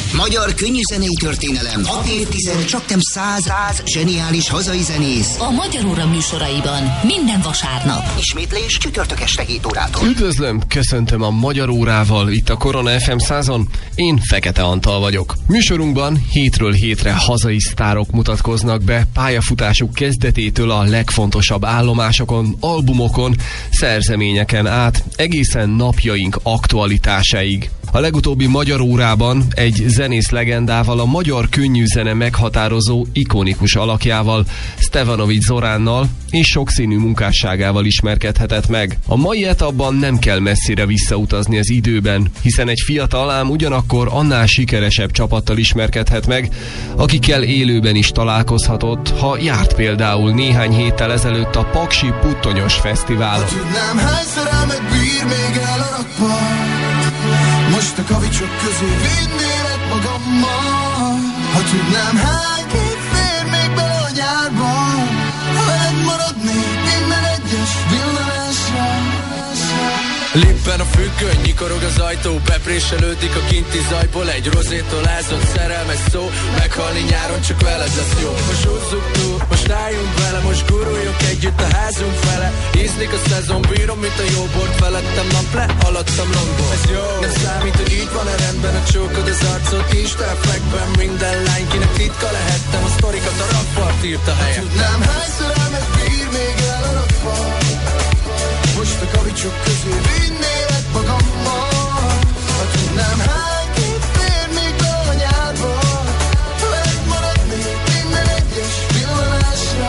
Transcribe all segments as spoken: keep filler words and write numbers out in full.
Magyar könnyűzenei történelem. hat évtized, csaknem száz, száz zseniális hazai zenész. A Magyar Óra műsoraiban minden vasárnap. Ismétlés csütörtök este hét órától. Üdvözlöm, köszöntöm a Magyar Órával itt a Korona ef em százon. Én Fekete Antal vagyok. Műsorunkban hétről hétre hazai sztárok mutatkoznak be pályafutásuk kezdetétől a legfontosabb állomásokon, albumokon, szerzeményeken át, egészen napjaink aktualitásáig. A legutóbbi Magyar Órában egy zenész legendával, a magyar könnyűzene meghatározó, ikonikus alakjával, Stevanovics Zoránnal és sokszínű munkásságával ismerkedhetett meg. A mai etapban nem kell messzire visszautazni az időben, hiszen egy fiatal, ám ugyanakkor annál sikeresebb csapattal ismerkedhet meg, akikkel élőben is találkozhatott, ha járt például néhány héttel ezelőtt a Paksi Puttonyos Fesztiválon. Tudnám, hányszor elmegbír még el a rakpart. Most a kavicsok közé vinnélek magammal. Ha tudnám, hány kép fér még bele a nyárba. Veled maradnék minden egyes villanásra. Lippen a függöny, nyikorog az ajtó, bepréselődik a kinti zajból. Egy rozétól ázott szerelmes szó, meghalni nyáron csak veled lesz jó. Most húzzuk túl, most álljunk vele, most guruljunk együtt a házunk fele. Ízlik a szezon, bírom, mint a jó bort, felettem nap le, alattam longból. Ez jó, nem számít, hogy így van-e rendben, a csókod az arcot, Isten fekben minden lány, kinek titka lehettem, a sztorikat a rakpart írt a helyem. Tudnám, hányszor elmegbír még el a rakpart. Most a kavicsok közé vinnélek magammal. Ha tudnám, hány kép fér még be a nyárba. Veled maradnék minden egyes villanásra.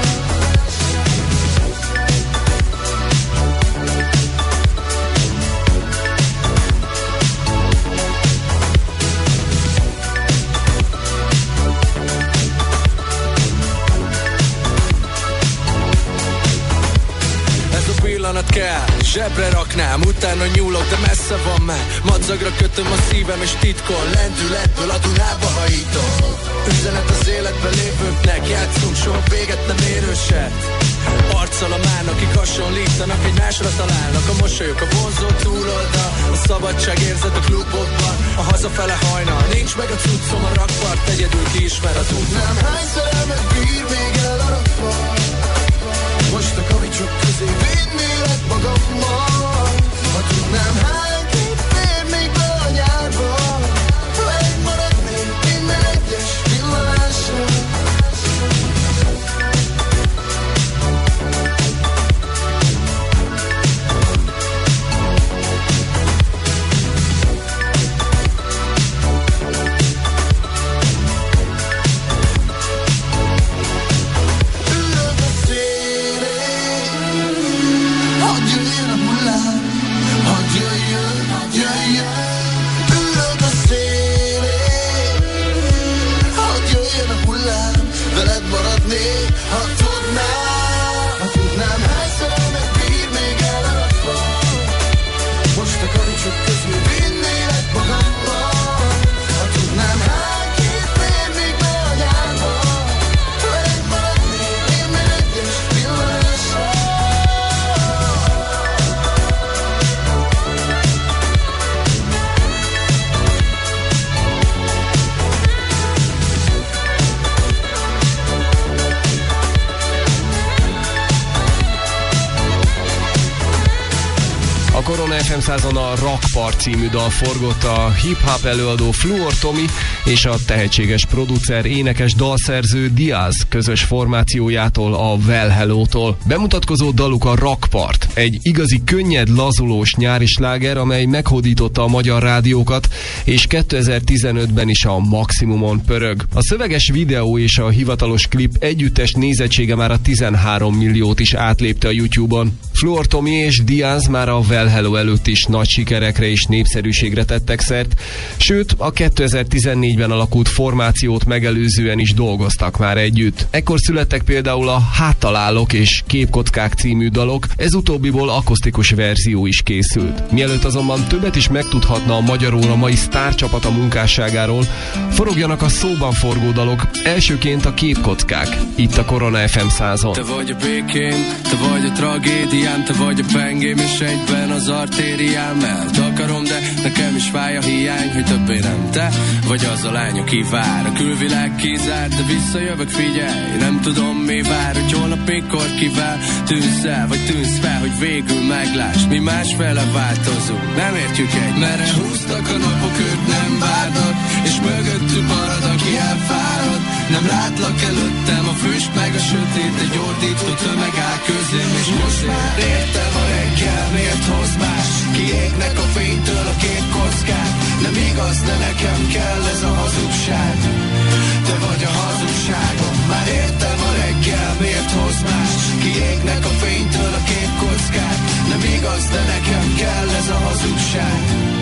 Pillanat kell, zsebre raknám, utána nyúlok, de messze van már. Madzagra kötöm a szívem és titkon, lendületből a Dunába hajítom. Üzenet az életben lévőknek, játszunk, soha véget nem érő se. Arccal a mán, akik hasonlítanak, egymásra találnak. A mosolyok, a vonzó túloldal, a szabadság érzet a klubokban, a hazafele hajnal, nincs meg a cuccom, a rakpart, egyedül ki ismer az út. Nem hányszor elmegbír még el a rakpart. Most a kavicsok közé vinnélek magammal. Ha tudnám, hány kép fér még be a nyárba. Veled maradnék minden egyes villanásra. Korona ef em százon a Rakpart című dal forgott a hip-hop előadó Fluor Tomi és a tehetséges producer, énekes, dalszerző Diaz közös formációjától, a Well Hello-tól. Bemutatkozó daluk a Rakpart, egy igazi könnyed, lazulós nyári sláger, amely meghódította a magyar rádiókat, és kétezer-tizenötben is a maximumon pörög. A szöveges videó és a hivatalos klip együttes nézettsége már a tizenhárom milliót is átlépte a YouTube-on. Fluor Tomi és Diaz már a Well Hello előtt is nagy sikerekre és népszerűségre tettek szert, sőt a kétezer-tizennégyben alakult formációt megelőzően is dolgoztak már együtt. Ekkor születtek például a Háttalálok és Képkockák című dalok, ez utóbbiból akusztikus verzió is készült. Mielőtt azonban többet is megtudhatna a Magyar Óra mai sztárcsapata munkásságáról, forogjanak a szóban forgó dalok, elsőként a Képkockák, itt a Korona ef em százon. Te vagy a békém, te vagy a tragédiám, te vagy a pengém, és egyben az arcom matériámmel takarom, de nekem is fáj a hiány, hogy többé nem te vagy az a lány, aki vár. A külvilág kizárt, de visszajövök, figyelj, nem tudom mi vár, hogy holnap mikor kivel tűnsz el, vagy tűnsz fel, hogy végül megláss, mi másfele változunk, nem értjük egy. Merre húztak a napok, ők nem várnak, és mögöttük marad, aki elfárad. Nem látlak előttem, a füst meg a sötét, egy ordító tömeg áll közém, és most már értem a reggel, miért hoz más? Kiégnek a fénytől a kép kockák. Nem igaz, de nekem kell ez a hazugság. Te vagy a hazugságom. Már értem a reggel, miért hoz más? Kiégnek a fénytől a kép kockák. Nem igaz, de nekem kell ez a hazugság.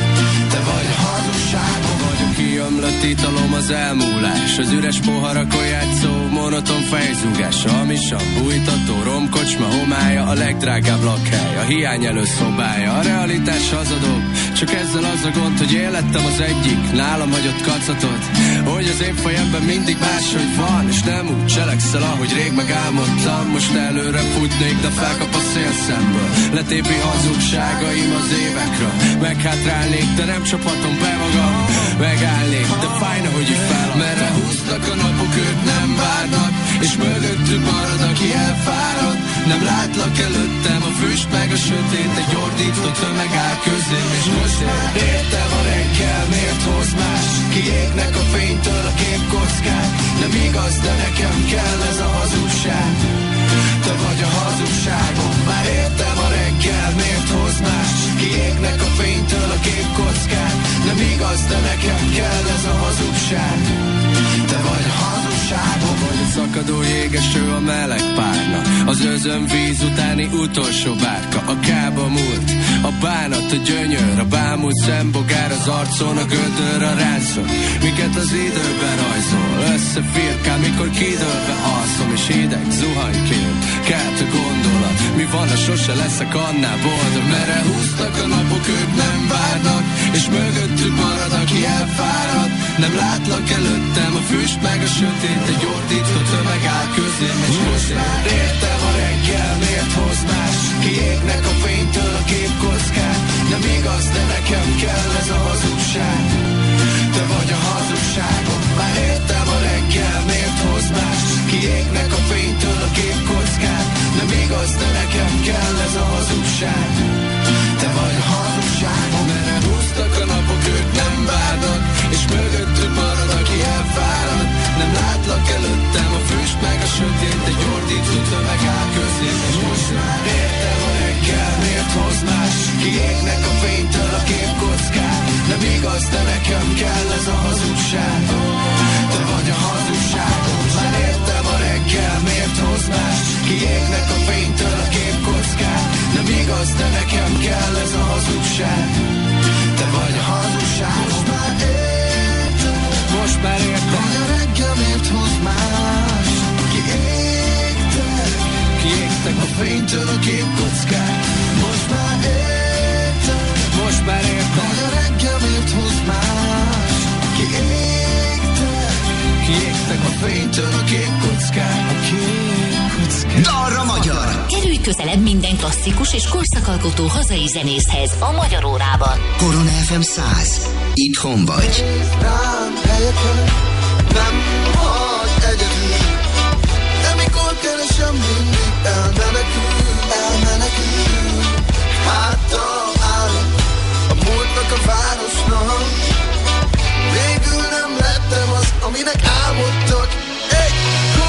Te vagy a hazugságom. Vagy a kiömlött italom, az elmúlás, az üres poharakon játszó monoton fejzúgás, hamisan bújtató romkocsma homája, a legdrágább lakhely, a hiány előszobája. A realitás hazadok, csak ezzel az a gond, hogy élettem az egyik nálam hagyott kacatot, hogy az én fejemben mindig máshogy van, és nem úgy cselekszel, ahogy rég megálmodtam. Most előre futnék, de felkap a szél szemből, letépi hazugságaim az évekre. Meghátrálnék, de nem csaphatom be magam. Megállnék, de fájna, hogy így fel. Merre húznak a napok, ők nem várnak, és mögöttük marad, aki elfárad. Nem látlak előttem, a füst meg a sötét, egy ordító tömeg áll közém, és most már értem a reggel, miért hoz más? Kiégnek a fénytől a képkockák. Nem igaz, de nekem kell ez a hazugság. Te vagy a hazugságom. Már értem a reggel, miért hoz más? Kiégnek a fénytől a képkockák. Nem igaz, de nekem kell ez a hazugság. Te vagy a hazugságom. Vagy a szakadó jégeső, a meleg párna, az özönvíz utáni utolsó bárka, a kába múlt, a bánat, a gyönyör, a bámult szembogár, az arcon, a gödör, a ránszok, miket az időben rajzol, összefirkál, mikor kidőlve alszom, és hideg zuhanyként kelt a gondolat, mi van, ha sose leszek annál boldog. Merre húztak a napok, ők nem várnak, és mögöttük marad, aki elfárad. Nem látlak előttem, a füst meg a sötét, egy ordító tömeg áll közém, és most már értem a reggel, miért hoz más? Kiégnek a fénytől a képkockák. Nem igaz, de nekem kell ez a hazugság. Te vagy a hazugságom. Már értem a reggel, miért hoz más? Kiégnek a fénytől a képkockák. Nem igaz, de nekem kell ez a hazugság. Te vagy a hazugságom. Merre húztak a napok, ők nem várnak, és mögöttük marad, aki elfárad. Nem látlak előttem, a füst meg a sötét, egy ordító tömeg áll közém, és most már értem a reggel, miért hoz más? Kiégnek a fénytől a képkockák. Nem igaz, de nekem kell ez a hazugság. Te vagy a hazugságom. Már értem a reggel, miért hoz más? Kiégnek a fénytől a képkockák. Nem igaz, de nekem kell ez a hazugság. Te vagy a hazugságom. Most már értem, most már értem, hogy a reggel miért hoz más? Kiégtek, kiégtek a fénytől a képkockák. Most már értem, most már értem, hogy a reggel miért hoz más? Kiégtek, kiégtek a fénytől a képkockák. A képkockák. Dalra magyar! Kerülj közelebb minden klasszikus és korszakalkotó hazai zenészhez a Magyar Órában. Korona ef em száz. Itthon vagy. Rám helyeken nem hagy egyedül, de mikor keresem, mindig elmenekül, elmenekül. Háttal állok a múltnak, a városnak. Végül nem lettem az, aminek álmodtak. Egykor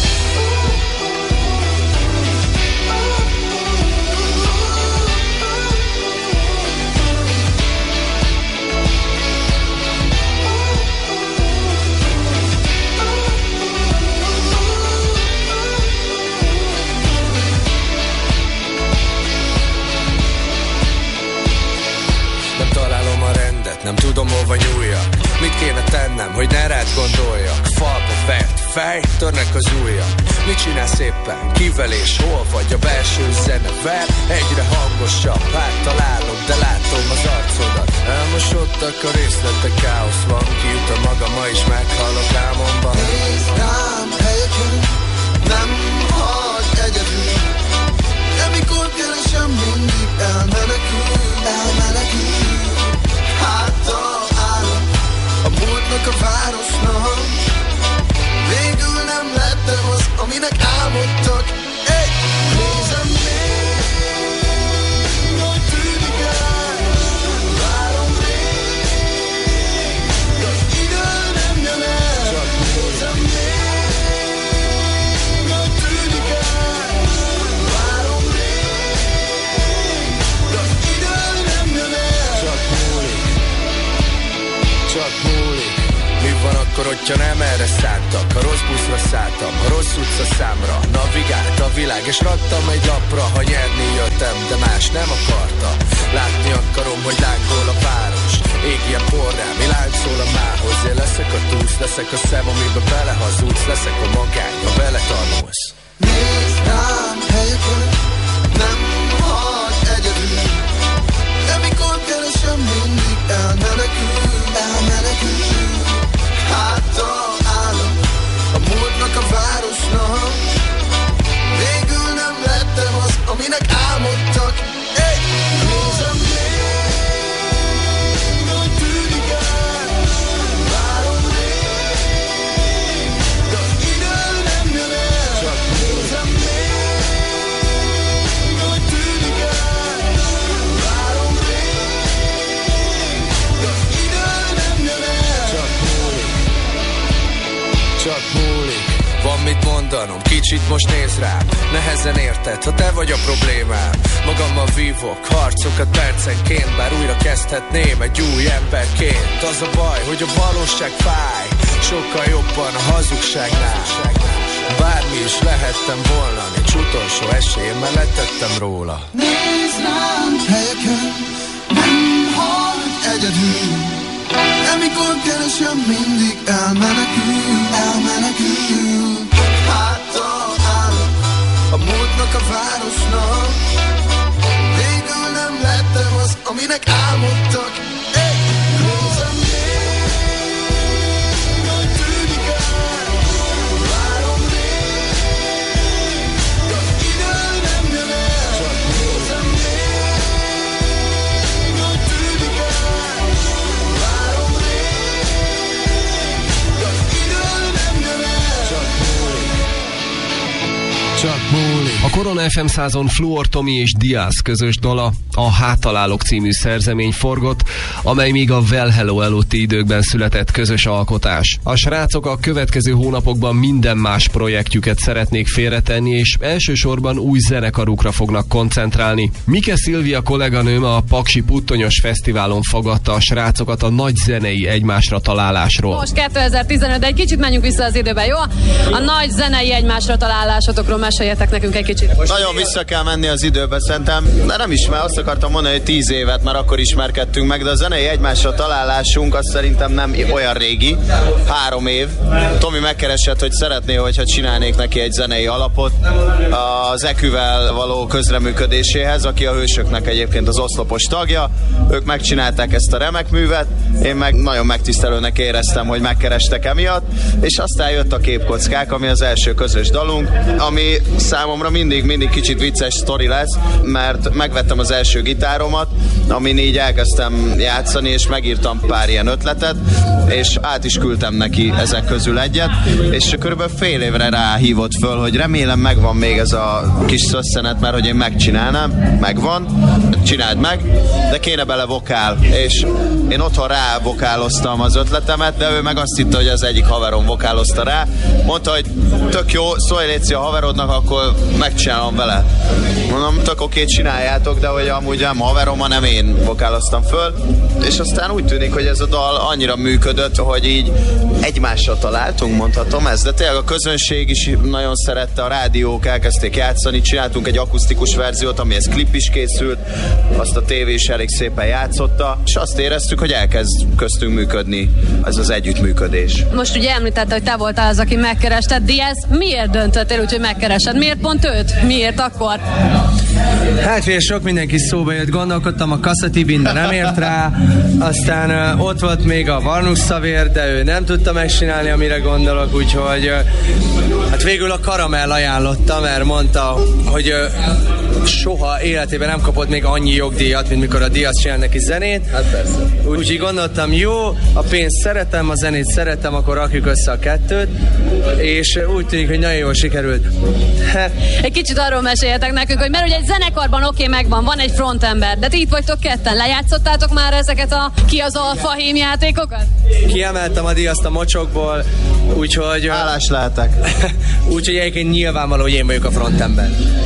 nem tudom hova nyúljak. Mit kéne tennem, hogy ne rád gondoljak? Falba vert fej, törnek az ujjak. Mit csinálsz éppen? Kivel és hol vagy? A belső zene ver egyre hangosabb. Hát találom, de látom az arcodat. Elmosodtak a részletek, káosz van. Kiüt a maga, ma is meghallok álmomban. Nézd rám helyeken, nem hagy egyedül, de mikor keresem, mindig elmenekül, aminek álmodtak. Egy nézem még, hogy tűnik el, várom rég, de az idő nem jön el. Nézem még, hogy tűnik el, várom rég, de az idő nem jön el. Csak múlik, csak múlik. Mi van akkor, hogyha nem erre szántak? A rossz buszra szálltam, a rossz utca számra navigált a világ, és raktam egy lapra. Ha nyerni jöttem, de más nem akarta. Látni akarom, hogy lángol a város, ég ilyen porrá, mi láncol a mához. Én leszek a túsz, leszek a szem, amiben belehazudsz, leszek a magány, ha beletanulsz. Nézd rám helyeken, nem hagy egyedül, de mikor keresem, mindig elmenekül, elmenekül. Háttal állok a múltnak, a városnak, végül nem lettem az, aminek álmodtak. Egy nézem még, hogy tűnik el, várom rég, de az idő nem jön el. Csak nézem még, hogy tűnik el, várom rég, de az idő nem jön el. Csak múlik, csak múlik. Van mit mondanom, kicsit most néz rám. Nehezen érted, ha te vagy a problémám. Magammal vívok harcokat percenként, bár újra kezdhetném egy új emberként. Az a baj, hogy a valóság fáj, sokkal jobban a hazugságnál. Bármi is lehettem volna, nincs utolsó esély, mert letettem róla. Nézd rám helyeken, nem hagy egyedül, de mikor keresem, mindig elmenekül, elmenekül. Háttal állok a múltnak, a városnak, végül nem lettem az, aminek álmodtak. Egy nézem még, hogy tűnik el, várom rég, de az idő nem jön el. Csak nézem még, hogy tűnik el, várom rég, de az idő nem jön el. Csak múlik, csak múlik. A Korona ef em százon Fluor Tomi és Diaz közös dala, a Háttalálok című szerzemény forgott, amely még a Well Hello előtti időkben született közös alkotás. A srácok a következő hónapokban minden más projektjüket szeretnék félretenni, és elsősorban új zenekarukra fognak koncentrálni. Mike Szilvia kolléganőm a Paksi Puttonyos Fesztiválon fogadta a srácokat a nagy zenei egymásra találásról. Most kétezer-tizenöt, de egy kicsit menjünk vissza az időben, jó? A nagy zenei egymásra találásotokról meséljetek nekünk egy kicsit. Nagyon vissza kell menni az időbe szerintem, de nem is, mert azt akartam mondani, hogy tíz évet, mert akkor ismerkedtünk meg, de a zenei egymásra találásunk az szerintem nem olyan régi, három év. Tomi megkeresett, hogy szeretné, hogyha csinálnék neki egy zenei alapot az Eküvel való közreműködéséhez, aki a Hősöknek egyébként az oszlopos tagja. Ők megcsinálták ezt a remek művet, én meg nagyon megtisztelőnek éreztem, hogy megkerestek emiatt, és aztán jött a Képkockák, ami az első közös dalunk, ami számomra mindig, mindig kicsit vicces sztori lesz, mert megvettem az első gitáromat, amin így elkezdtem játszani, és megírtam pár ilyen ötletet, és át is küldtem neki ezek közül egyet, és körülbelül fél évre ráhívott föl, hogy remélem megvan még ez a kis szösszenet, mert hogy én megcsinálnám, megvan, csináld meg, de kéne bele vokál, és én otthon rá vokáloztam az ötletemet, de ő meg azt hitte, hogy az egyik haverom vokálozta rá, mondta, hogy tök jó, szólj léci a haverodnak, akkor megcsinálom vele. Mondom, tök oké, csináljátok, de hogy amúgy nem haverom, hanem én vokáloztam föl, és aztán úgy tűnik, hogy ez a dal annyira működött, hogy így egymásra találtunk, mondhatom ezt, de tényleg a közönség is nagyon szerette, a rádiók elkezdték játszani, csináltunk egy akusztikus verziót, amihez klip is készült, azt a tévé is elég szépen játszotta, és azt éreztük, hogy elkezd köztünk működni ez az együttműködés. Most ugye említette, hogy te voltál az, aki megkerested. Diaz, miért döntöttél úgy, hogy megkeresed? Miért pont őt? Miért akkor? Hát fél sok mindenki szóba jött, gondolkodtam a Kasszatibin, de nem ért rá. Aztán uh, ott volt még a Varnus Szavér, de ő nem tudta megcsinálni, amire gondolok, úgyhogy uh, hát végül a Karamell ajánlotta, mert mondta, hogy uh, soha életében nem kapott még annyi jogdíjat, mint mikor a Diaz csinál neki zenét. Hát persze. Úgyhogy gondoltam, jó, a pénzt szeretem, a zenét szeretem, akkor rakjuk össze a kettőt, és úgy tűnik, hogy nagyon jól sikerült. Egy kicsit arról meséljetek nekünk, hogy mert ugye egy zenekarban oké, okay, megvan, van egy frontember, de ti itt vagytok ketten, lejátszottátok már ezeket a ki az alfa hím játékokat? Kiemeltem a Diazt a mocsokból, úgyhogy... Hálás lehetek. Úgyhogy egyébként nyilvánvaló, hogy én vagyok a frontember.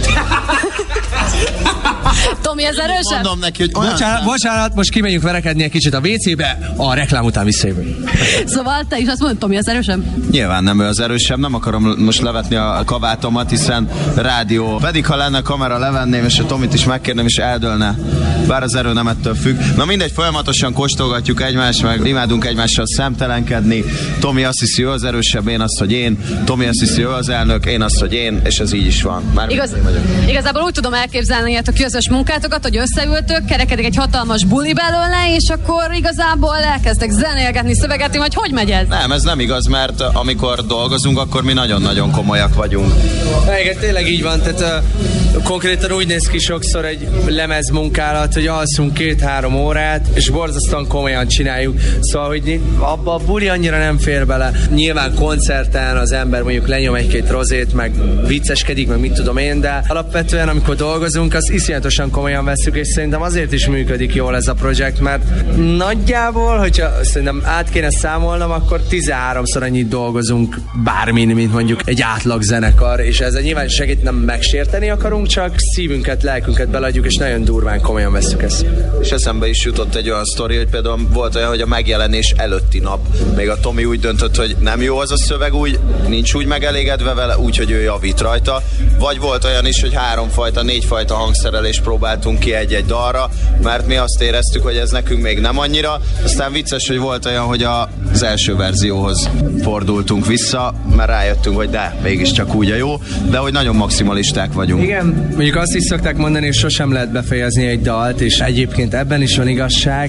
Tomi, ez erősebb? Mondom neki, hogy olyan... Bocsánat, bocsánat, most kimegyünk verekedni egy kicsit a vé cébe, a reklám után visszajövünk. Szóval te is azt mondod, Tomi, az erősebb? Nyilván nem ő az erősebb, nem akarom most levetni a kabátomat, hiszen rádió. Pedig ha lenne kamera, levenném, és a Tomit is megkérném, és eldőlne. Bár az erő nem ettől függ. Na mindegy, folyamatosan kóstolgatjuk egymást, meg imádunk egymással szemtelenkedni. Tomi azt hiszi, ő az erősebb, én azt, hogy én. Tomi azt hiszi, ő az elnök, én azt, hogy én, és ez így is van. Már Igaz, igazából úgy tudom elképzelni a közös munkátokat, hogy összeültök, kerekedik egy hatalmas buli belőle, és akkor igazából elkezdtek zenélgetni, szövegetni, vagy hogy megy ez? Nem, ez nem igaz, mert amikor dolgozunk, akkor mi nagyon-nagyon komolyak vagyunk. Igen, tényleg így van, tehát uh, konkrétan úgy néz ki sokszor egy lemezmunkálat, hogy alszunk két-három órát, és borzasztóan komolyan csináljuk. Szóval, hogy abba a buli annyira nem fér bele. Nyilván koncerten az ember mondjuk lenyom egy-két rozét, meg vicceskedik, meg mit tudom én, de alapvetően amikor dolgozunk, az iszonyatosan komolyan vesszük, és szerintem azért is működik jól ez a projekt, mert nagyjából, hogyha szerintem át kéne számolnom, akkor tizenháromszor annyit dolgozunk bármin, mint mondjuk egy átlag zenekar, és ezzel nyilván segít, nem megsérteni akarunk, csak szívünket, lelkünket beladjuk, és nagyon durván komolyan vesszük ezt. És eszembe is jutott egy olyan sztori, hogy például volt olyan, hogy a megjelenés előtti nap még a Tomi úgy döntött, hogy nem jó az a szöveg, úgy nincs úgy megelégedve vele, úgy, hogy ő javít rajta. Vagy volt olyan is, hogy háromfajta, négyfajta hangszerelést próbáltunk ki egy-egy dalra, mert mi azt éreztük, hogy ez nekünk még nem annyira. Aztán vicces, hogy volt olyan, hogy az első verzióhoz fordultunk vissza, mert rájöttünk, hogy de, mégiscsak úgy a jó, de hogy nagyon maximalisták vagyunk. Igen, mondjuk azt is szokták mondani, hogy sosem lehet befejezni egy dalt, és egyébként ebben is van igazság,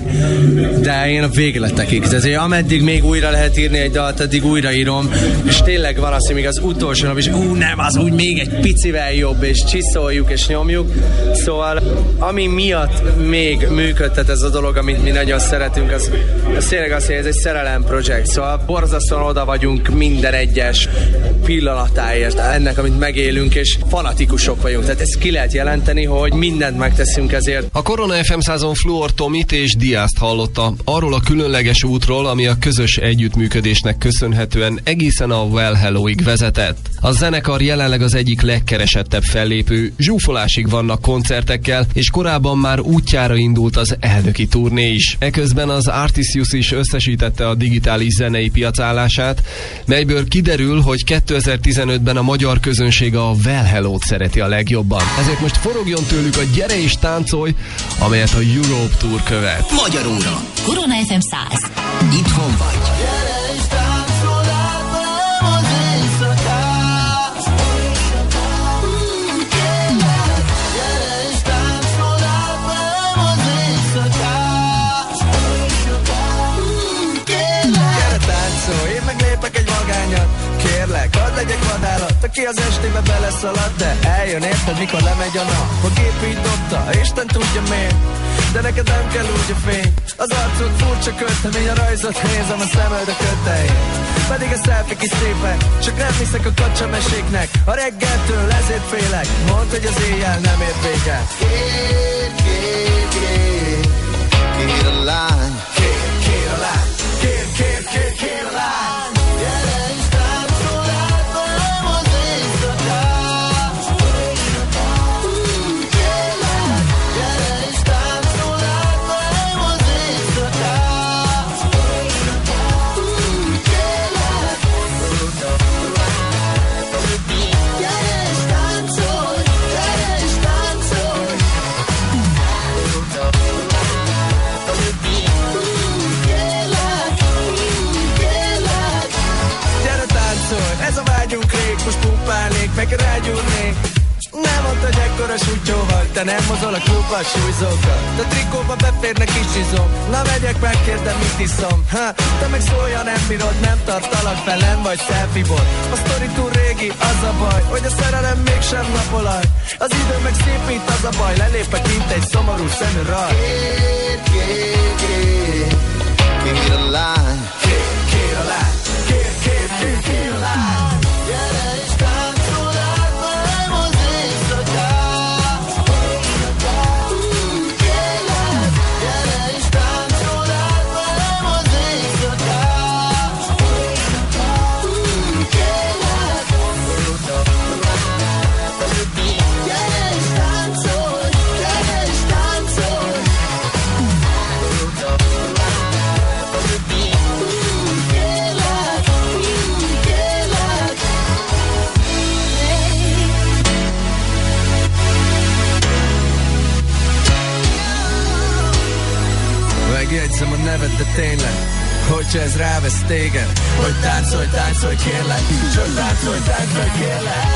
de én a végletekig. Tehát, ameddig még újra lehet írni egy dalt, addig újraírom, és tényleg van az, hogy még az utolsó nap is, ú, nem, az úgy még egy picivel jobb, és csiszoljuk, és nyomjuk. Szóval, ami miatt még működtet ez a dolog, amit mi nagyon szeretünk, az, az tényleg az, hogy ez egy szerelem projekt. Szóval borzasztóan oda vagyunk minden egyes pillanatáért ennek, amit megélünk, és fanatikusok vagyunk. Tehát ezt ki lehet jelenteni, hogy mindent megteszünk ezért. A Korona ef em százon Fluor Tomit és Diazt hallotta arról a különleges útról, ami a közös együttműködésnek köszönhetően egészen a Well Hello-ig vezetett. A zenekar jelenleg az egyik legkeresettebb fellépő, zsúfolásig vannak koncertekkel, és korábban már útjára indult az elnöki turné is. Eközben az Artisius is összesítette a digitális zenei piacállását, melyből kiderül, hogy kétezer-tizenötben a magyar közönség a Well Hello-t szereti a legjobban. Ezért most forogjon tőlük a Gyere és táncolj, amelyet a Europe Tour követ. Magyaróra. Korona ef em száz. Itthon vagy. Kérlek, hadd legyek vadállat, aki az estébe beleszalad, de eljön, érted, mikor lemegy a nap. A gép így dobta, Isten tudja miért, de neked nem kell úgy a fény. Az arcod furcsa kötemény, a rajzot nézem, a szemöld a kötein. Pedig a selfie is szépek, csak nem hiszek a kacsameséknek. A reggeltől ezért félek, mondd, hogy az éjjel nem ér véget. Kér, kér, kér, kér a lány. Kér, kér a lány, kér, kér, kér, kér a lány. Ez a vágyunk rég, most pumpálnék, meg rágyúrnék. Nem mondta, hogy ekkora sutyóval, te nem mozol a klubba súlyzókkal. De trikóba beférnek is izom. Na megyek, megkérdem, mit iszom. Ha, te meg szólja, nem bírod, nem tartalak fel, nem vagy selfie-bot. A sztori túl régi, az a baj, hogy a szerelem mégsem napolaj. Az idő meg szépít, az a baj, lelépek, mint egy szomorú szemű raj. Kér, kér, kér, kér a lány. Kér, kér a lány. Kér, kér, kér, kér a lány. Gyere és táncolj át velem az éjszakát. Kérlek, gyere és táncolj át velem az éjszakát. Kérlek, gyere és táncolj, gyere és táncolj. Megjegyzem a neved, de tényleg, hogyha ez rávesz téged, hogy táncolj, táncolj, kérlek, csak táncolj, táncolj, kérlek.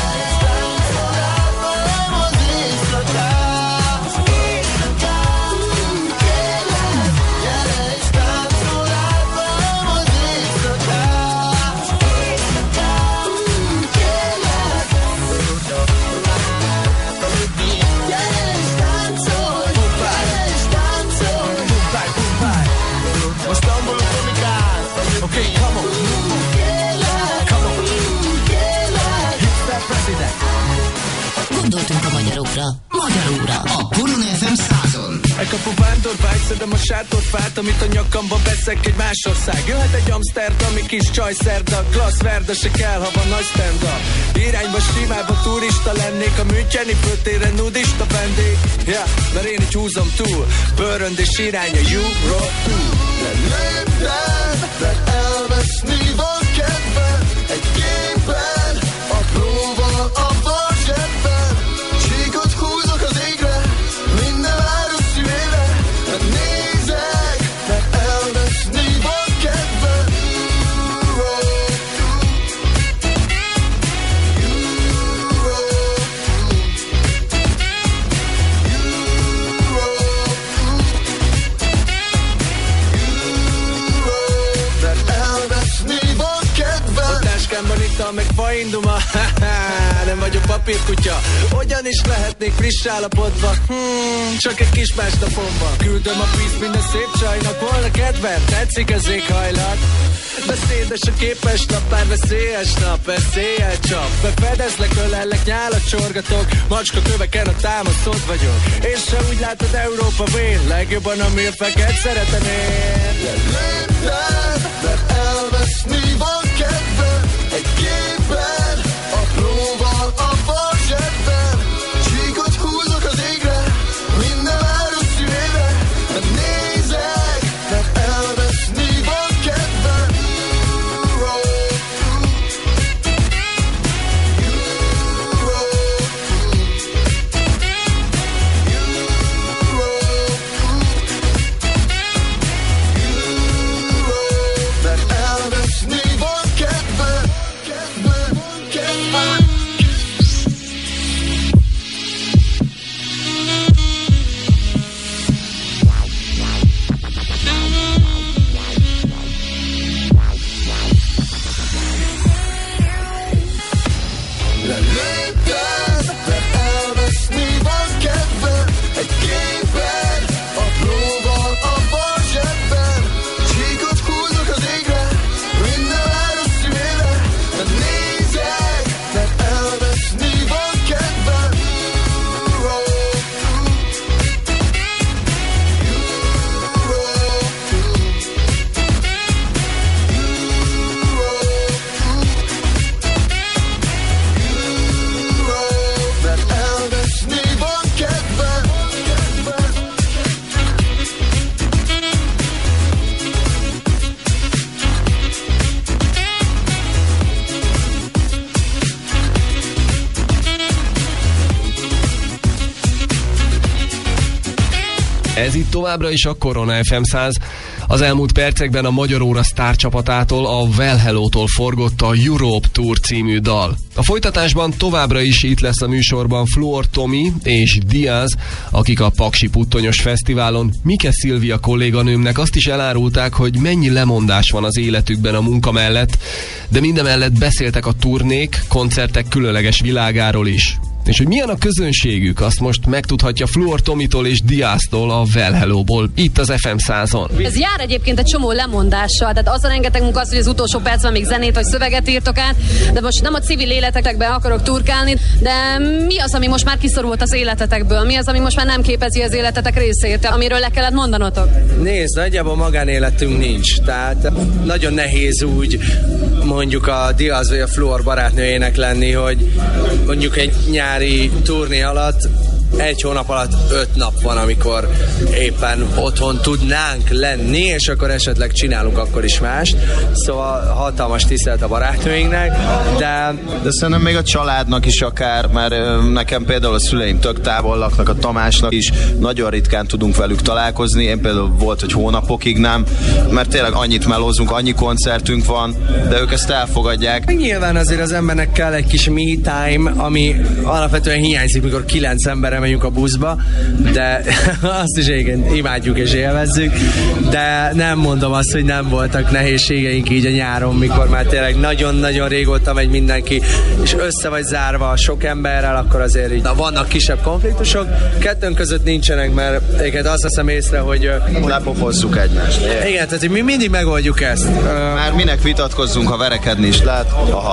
Okay, come on. Come on. Hit that president. Gondoltunk a magyarokra, magyaróra. A Korona ef em százon. Egy kapu vándorvágy, szedem a sátorfát, amit a nyakamba veszek egy más ország. Jöhet egy Amsterdami kis csajszerda, klassz verda, se kell, ha van nagy stand-up. Irányba simába turista lennék, a Müncheni főtéren nudista vendég. Ja, mert én így húzom túl, bőröndés irány a Europe túl. De lépten, de elveszni van kedven, egy képen, apróval a bal zsebben. Csíkot húzok az égre, minden város szülébe, de nézek, de elveszni van kedven. Ital meg fainduma, nem vagyok papírkutya. Hogyan is lehetnék friss állapotban? Hmm, csak egy kis másnapom van. Küldöm a víz minden szép csajnak, volna kedven, tetszik az éghajlat. Beszédes a képes nap, pár veszélyes nap, veszélyel csap. Befedezlek, ölellek, nyálat csorgatok, macska köveken a támasztott vagyok. És se úgy látod, Európa vén, legjobban a mérfeket szeretem én. Lépten, de elveszni van kedven, egy képen, apróval a bal zsebben. Csíkot húzok az égre, minden város szülébe, de nézek, de elveszni van kedven. Ez itt továbbra is a Korona ef em száz. Az elmúlt percekben a Magyar Óra sztárcsapatától, a Well Hello-tól forgott a Europe Tour című dal. A folytatásban továbbra is itt lesz a műsorban Fluor Tomi és Diaz, akik a Paksi Puttonyos Fesztiválon Mike Szilvia kolléganőmnek azt is elárulták, hogy mennyi lemondás van az életükben a munka mellett, de mindemellett beszéltek a turnék, koncertek különleges világáról is. És hogy milyen a közönségük, azt most megtudhatja Fluor Tomitól és Diáztól a Well Hello-ból, itt az ef em százon. Ez jár egyébként egy csomó lemondással, tehát az a rengeteg munka az, hogy az utolsó percben még zenét vagy szöveget írtok át, de most nem a civil életetekben akarok turkálni, de mi az, ami most már kiszorult az életetekből? Mi az, ami most már nem képezi az életetek részét, amiről le kellett mondanotok? Nézd, nagyjából magánéletünk nincs, tehát nagyon nehéz úgy mondjuk a Diaz vagy a Fluor barátnőjének lenni, hogy mondjuk egy nyári turné alatt egy hónap alatt öt nap van, amikor éppen otthon tudnánk lenni, és akkor esetleg csinálunk akkor is mást. Szóval hatalmas tisztelet a barátnőinknek, de... De szerintem még a családnak is akár, mert nekem például a szüleim tök távol laknak, a Tamásnak is, nagyon ritkán tudunk velük találkozni. Én például volt, hogy hónapokig nem, mert tényleg annyit melózunk, annyi koncertünk van, de ők ezt elfogadják. Nyilván azért az embernek kell egy kis me time, ami alapvetően hiányzik, mikor kilenc emberre megyünk a buszba, de azt is igen, imádjuk és élvezzük, de nem mondom azt, hogy nem voltak nehézségeink így a nyáron, mikor már tényleg nagyon-nagyon régóta megy mindenki, és össze vagy zárva sok emberrel, akkor azért így vannak kisebb konfliktusok, kettőnk között nincsenek, mert éket azt veszem észre, hogy lepofozzuk egymást. Igen, tehát hogy mi mindig megoldjuk ezt. Már minek vitatkozzunk, ha verekedni is lehet?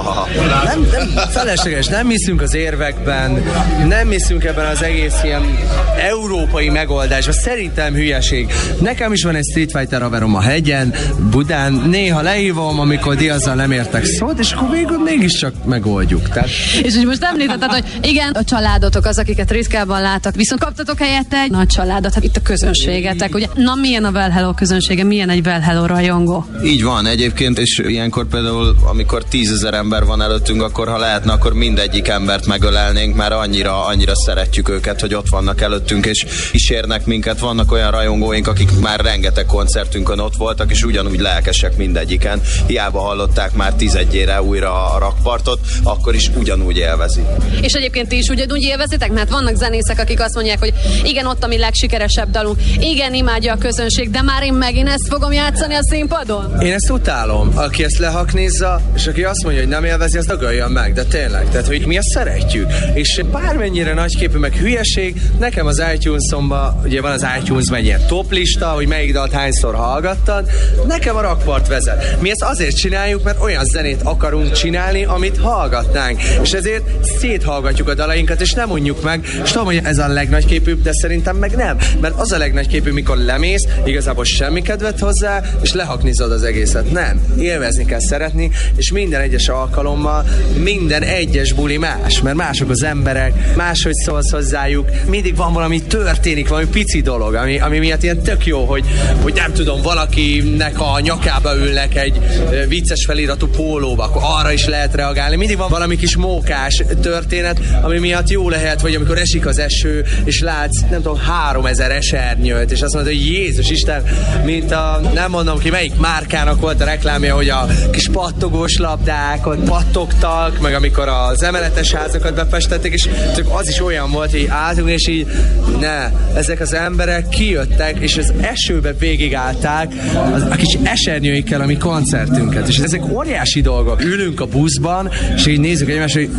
Nem, nem felesleges, nem hiszünk az érvekben, nem hiszünk ebben az egész ilyen európai megoldásban. Szerintem hülyeség. Nekem is van egy Street Fighter haverom a hegyen, Budán, néha leívom, amikor Diazzal nem értek szót, és akkor végül mégiscsak megoldjuk. Tehát... És úgy most említetted, hogy igen, a családotok az, akiket ritkában látok, viszont kaptatok helyette egy nagy családot, hát itt a közönségetek, ugye? Na, milyen a Well Hello közönsége, milyen egy Well Hello rajongó? Így van egyébként, és ilyenkor például, amikor tízezer ember van előttünk, akkor ha lehetne, akkor mindegyik embert megölelnénk, mert annyira, annyira szeretjük őket, hogy ott vannak előttünk, és kísérnek minket. Vannak olyan rajongóink, akik már rengeteg koncertünkön ott voltak, és ugyanúgy lelkesek mindegyiken. Hiába hallották már tizedjére újra a rakpartot, akkor is ugyanúgy élvezi. És egyébként ti is ugyanúgy élvezitek? Mert vannak zenészek, akik azt mondják, hogy igen, ott a mi legsikeresebb dalunk, igen, imádja a közönség, de már én megint ezt fogom játszani a színpadon? Én ezt utálom. Aki ezt lehaknézza, és aki azt mondja, hogy nem élvezi, azt dagolja meg, de tényleg. Tehát, hogy mi ezt szeretjük. És bármennyire nagyképű, meg hülyeség, nekem az iTunes-omban, ugye van az iTunes-ban egy ilyen top lista, hogy melyik dalt hányszor hallgattad, nekem a rakpart vezet. Mi ezt azért csináljuk, mert olyan zenét akarunk csinálni, amit hallgatnánk. És ezért széthallgatjuk a dalainkat, és nem unjuk meg. És tudom, hogy ez a legnagyképűbb, de szerintem meg nem. Mert az a legnagyképűbb, mikor lemész, igazából semmi kedvet hozzá, és lehaknizod az egészet. Nem. Élvezni kell, szeretni, és minden egyes alkalommal, minden egyes buli más, mert mások az emberek, máshogy szólsz hozzájuk, mindig van valami történik, valami pici dolog, ami, ami miatt ilyen tök jó, hogy, hogy nem tudom, valakinek a nyakába ülnek egy vicces feliratú pólóba, akkor arra is lehet reagálni. Mindig van valami kis mókás történet, ami miatt jó lehet, hogy amikor esik az eső, és látsz, nem tudom, háromezer esernyőt, és azt mondod, hogy Jézus Isten, mint a, nem mondom ki, melyik márkának volt a reklámja, hogy a kis pattogós labdák ott pattogtak, meg amikor az emeletes házakat befestették, és az is olyan volt, hogy álltunk, és így ne, ezek az emberek kijöttek, és az esőbe végigállták az, a kis esernyőikkel a mi koncertünket, és ezek óriási dolgok. Ülünk a buszban, és így nézzük egymást, hogy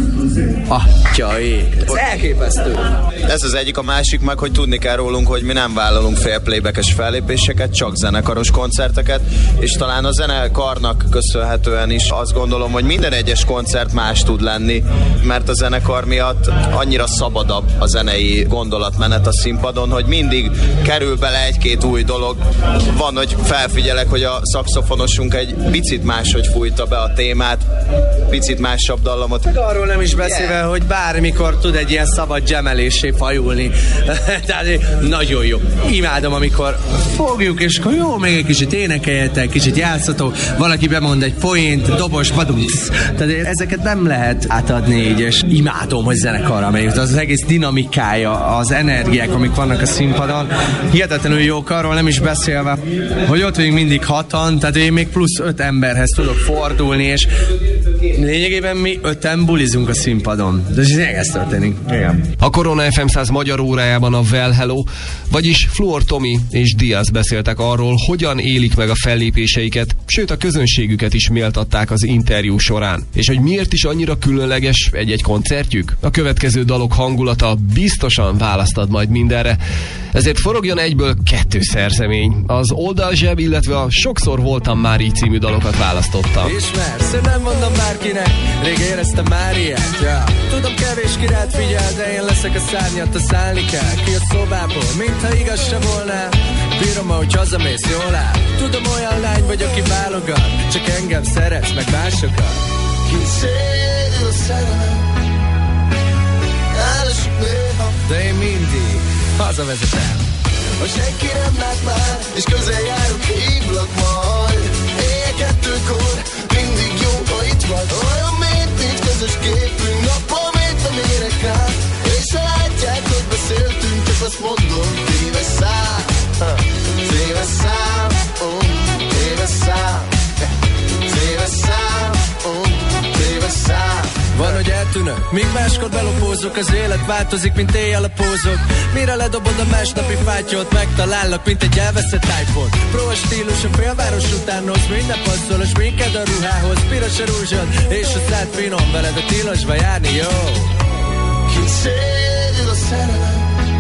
atya ég. Ez elképesztő. Ez az egyik, a másik meg, hogy tudni kell rólunk, hogy mi nem vállalunk fél playbackes fellépéseket, csak zenekaros koncerteket, és talán a zenekarnak köszönhetően is azt gondolom, hogy minden egyes koncert más tud lenni, mert a zenekar miatt annyira szabadabb a zenei gondolatmenet a színpadon, hogy mindig kerül bele egy-két új dolog. Van, hogy felfigyelek, hogy a szaxofonosunk egy picit máshogy fújta be a témát, picit másabb dallamot. Arról nem is beszélve, yeah. hogy bármikor tud egy ilyen szabad gemelésé fajulni. Tehát nagyon jó. Imádom, amikor fogjuk, és akkor jó, még egy kicsit énekeljetek, kicsit játszatok, valaki bemond egy poént, dobos, badumsz. Tehát ezeket nem lehet átadni így, és imádom, hogy zenekarra megyünk. Az, az egész dinamika dinamikája, az energiák, amik vannak a színpadon, hihetetlenül jók, arról nem is beszélve, hogy ott vagyunk mindig hatan, tehát én még plusz öt emberhez tudok fordulni, és lényegében mi öten bulizunk a színpadon. De ez történik. Igen. A Korona ef em száz magyar órájában a Well Hello, vagyis Fluor Tomi és Diaz beszéltek arról, hogyan élik meg a fellépéseiket, sőt a közönségüket is méltatták az interjú során. És hogy miért is annyira különleges egy-egy koncertjük? A következő dalok hangulata biztosan választad majd mindenre. Ezért forogjon egyből kettő szerzemény. Az Oldalzseb, illetve a Sokszor voltam már így című dalokat választottam. Ismersz, én nem mondom bárkinek, rég éreztem már ilyet, ja. Tudom kevés királyt figyel, de én leszek a szárnyat, a szállni kell ki a szobából, mintha igaz se volna. Bírom, ahogy hazamész, jól áll. Tudom, olyan lány vagy, aki válogat, csak engem szeretsz, meg másokat. Kiszél a szerelem, elesik néha, de én mindig hazavezetem. Ha senki nem lát már, és közel járok, hívlak majd. Éjjel kettőkor, mindig jó, ha itt vagy. Olyan miért nincs közös képünk, nappal miért nem érek rá. És ha látják, hogy beszéltünk, csak azt mondom, téves szám, téves szám, téves szám, téves szám, téves szám. Van, hogy eltűnök, míg máskor belopózok, az élet változik, mint éjjel a pózok. Mire ledobod a másnapi fátyót, megtalállak, mint egy elveszett iPhone. Pro a stílus a félváros utánhoz, minden passzol a sminked a ruhához. Piros a rúzsod, és a szád finom, veled a tilosba járni, jó. Kiszél a szerelem,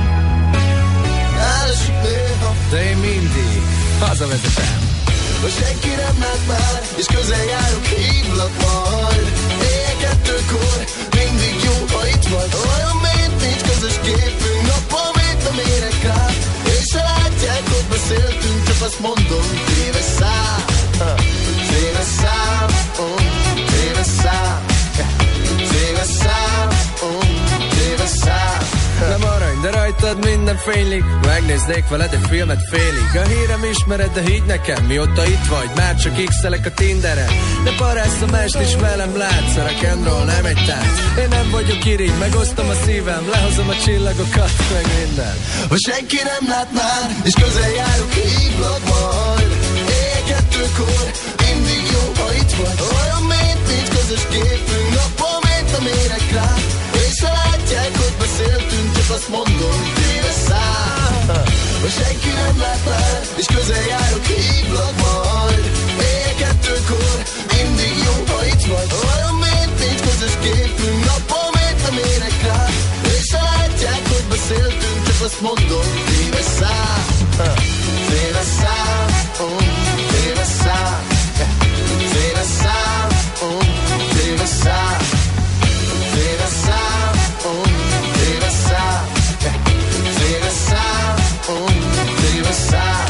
elesik néha, de én mindig hazavezetem. Ha senki nem lát már, és közel járok, hívlak majd. Éjjel kettőkor, mindig jó, ha itt vagy. Olyan miért nincs közös képünk, nappal miért nem érek rá. És ha látják, hogy beszéltünk, csak azt mondom, téves szám, téves szám, téves szám, téves szám, téves szám. Nem arany, de rajtad minden fénylik. Megnéznék veled egy filmet félig. A hírem ismered, de higgy nekem, mióta itt vagy, már csak x-elek a Tinderen. De parázza mást is velem látsz, a rock'n'roll nem egy tánc. Én nem vagyok irigy, megosztom a szívem, lehozom a csillagokat, meg minden. Ha senki nem lát már, és közel járok, hívlak majd. Éjjel kettőkor, mindig jó, ha itt vagy. Olyan miért nincs közös képünk, nappal miért nem érek rá. És ha látják, hogy beszéltünk, csak azt mondom, téves szám. Ha senki nem lát már, és közel járok, hívlak majd. Éjjel kettőkor, mindig jó, ha itt vagy. Olyan miért nincs közös képünk, nappal miért nem érek rá. És ha látják, hogy beszéltünk, csak azt mondom, téves szám. Téves szám, téves szám, téves szám, téves szám. Téves szám, téves szám, téves szám, téves szám.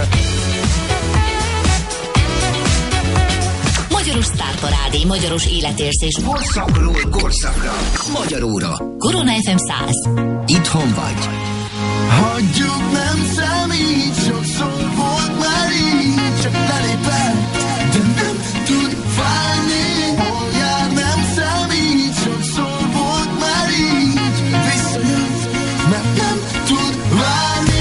Magyaros sztárparádé, magyaros életérzés. Korszakról korszakra. Magyar óra. Korona ef em száz. Itthon vagy. Hagyjuk, nem számít, sokszor volt már így. Csak lelépett, de nem tud válni. Hol jár, nem számít, sokszor volt már így. Visszajött, mert nem tud válni.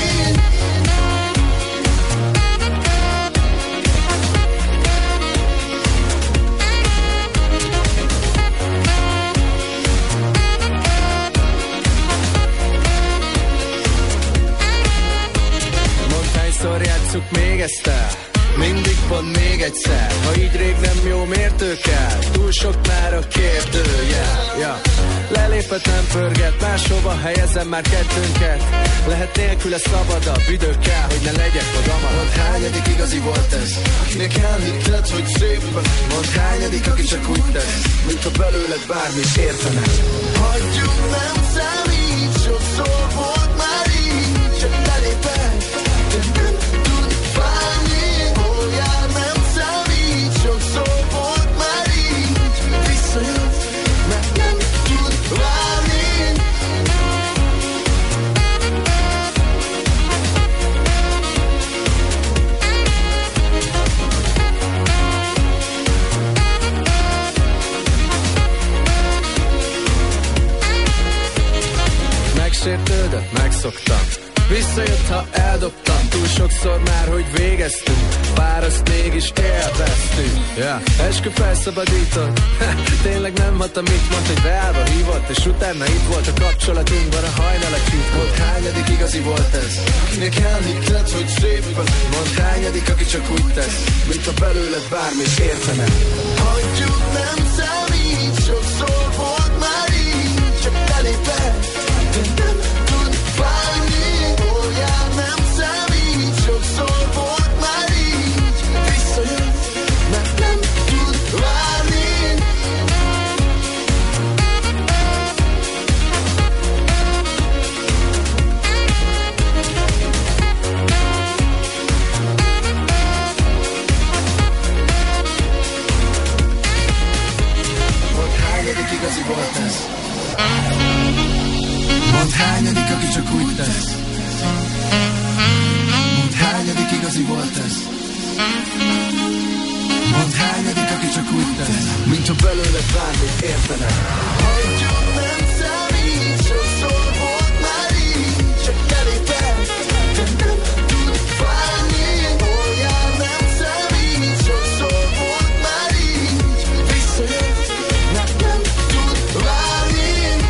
Hányszor játsszuk még ezt el? Mindig pont még egyszer. Ha így rég nem jó, mértő kell? Túl sok már a kérdőjel, ja. Lelépett, nem pörget, máshova helyezem már kettőnket. Lehet nélküle szabadabb, idő kell, hogy ne legyek magam. Mondd, hányadik igazi volt ez? Akinek elhitted, hogy szép vagy. Mondd, hányadik, aki csak úgy tesz, mintha belőled bármit értene. Hagyjuk, nem számít, sokszor volt már így. Csak lelépett, de nem tud válni. Hol jár, nem számít, sokszor volt már így. Visszajött, mert nem tud válni. szoktam. Visszajött, ha eldobtam, túl sokszor már, hogy végeztünk. Fáraszt mégis élveztünk. Ja, eskü felszabadított. Tényleg nem hat, amit mond, hogy beállva hívott, és utána itt volt a kapcsolatunkban a hajnalak hívott. Hányadik igazi volt ez? Akinek elhiklett, hogy szép vagy. Mondd, hányadik, aki csak úgy tesz, mint a belőled bármit értene. Hagyjuk, nem számít, sokszor volt már így, csak belépett, de nem tud válni. Olyan nem számít, sokszor volt már így, visszajön, mert nem tud várni. Mondd, hányadik igazi volt ez? Mondd, hányadik, aki csak úgy tesz. Mondd, hányadik igazi volt ez? Mondd, hányadik, aki csak úgy tesz, mint a belőled bármit értene. Hagyjuk, nem számít, sokszor volt már így, csak belépett, de nem tud válni. Olyan nem számít, sokszor volt már így, visszajön, mert nem tud válni.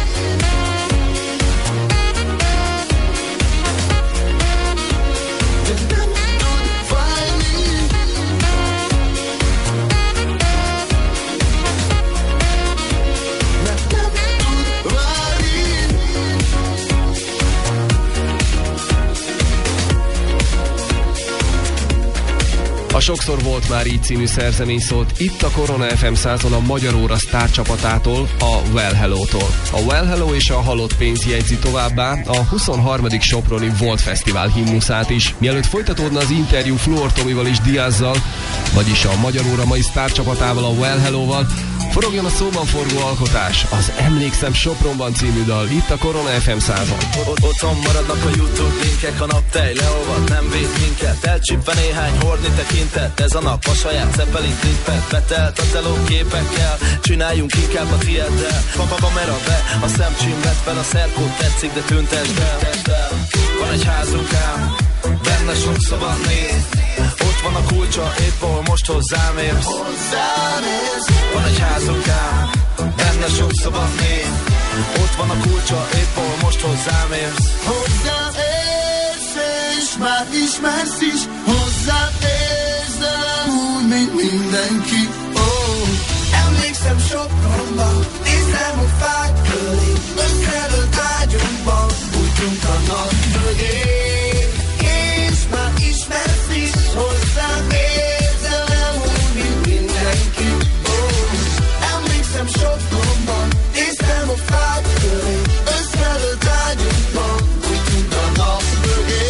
A Sokszor volt már így című szerzemény szólt itt a Korona ef em százon a Magyar Óra sztárcsapatától, a Well Hello-tól. A Well Hello és a Halott pénz jegyzi továbbá a huszonharmadik Soproni Volt Fesztivál himnuszát is. Mielőtt folytatódna az interjú Fluor Tomival és Diazzal, vagyis a Magyar Óra mai sztárcsapatával, a Well Hello-val, forogjon a szóban forgó alkotás, az Emlékszem Sopronban című dal itt a Korona ef em százon. Otthon maradnak a YouTube linkek, a naptej leolvad, nem véd minket. Elcsípve néhány hordni tekintet, ez a nap a saját Zeppelin klippet. Betelt a teló képekkel, csináljunk inkább a tieddel. Papa kamera be, a szemcsim vett fel, a szerkót tetszik, de tüntesd el. Van egy házunk ám, benne sok szoba néz. Ott van a kulcsa, épp ahol most hozzám érsz. Van egy házunk ám, benne sok szoba néz. Ott van a kulcsa, épp ahol most hozzám érsz. Hozzám érsz, és már ismersz is. Hozzám érsz, de nem úgy, mint mindenki. Oh. Emlékszem Sopronban, nézem a fák köré. Összedőlt ágyunkban, bújtunk a nap mögé. És már ismersz is. Hozzám érsz, de nem úgy, mint mindenki. Oh. Emlékszem Sopronban, nézem a fák köré. Összedőlt ágyunkban, bújtunk a nap mögé.